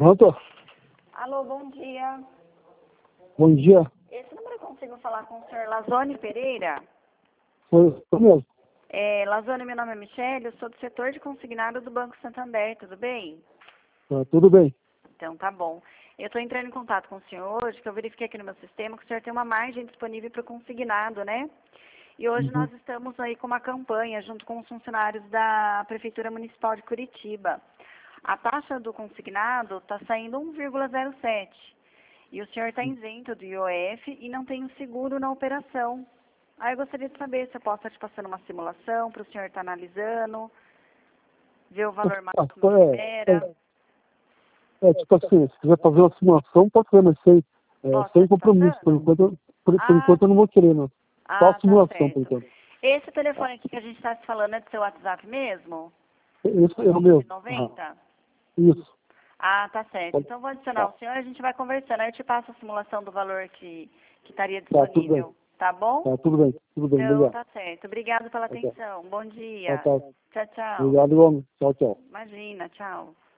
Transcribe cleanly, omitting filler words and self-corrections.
Pronto? Alô, bom dia. Bom dia. Esse número eu consigo falar com o senhor Lazone Pereira? Foi eu mesmo. Lazone, meu nome é Michele, eu sou do setor de consignado do Banco Santander, tudo bem? Tá, tudo bem. Então tá bom. Eu estou entrando em contato com o senhor hoje, que eu verifiquei aqui no meu sistema que o senhor tem uma margem disponível para o consignado, né? E hoje nós estamos aí com uma campanha junto com os funcionários da Prefeitura Municipal de Curitiba. A taxa do consignado está saindo 1,07. E o senhor está isento do IOF e não tem o seguro na operação. Aí eu gostaria de saber se eu posso estar te passando uma simulação para o senhor estar analisando, ver o valor máximo que espera. Tipo assim, se quiser fazer uma simulação, pode ser, mas sem compromisso. Por enquanto, por enquanto eu não vou querer, não. Só a simulação, certo. por enquanto. Esse telefone aqui que a gente está se falando é do seu WhatsApp mesmo? Isso é o meu. 90? Isso. Tá certo. Então vou adicionar o senhor e a gente vai conversando. Aí eu te passo a simulação do valor que estaria Tá, tudo bem. disponível. Tá bom? Tá, tudo bem. Tudo bem, Então obrigado. tá certo. Obrigado pela Tá. atenção. Bom Tá, dia. tá. Tchau, tchau. Obrigado, homem. Tchau, tchau. Imagina, tchau.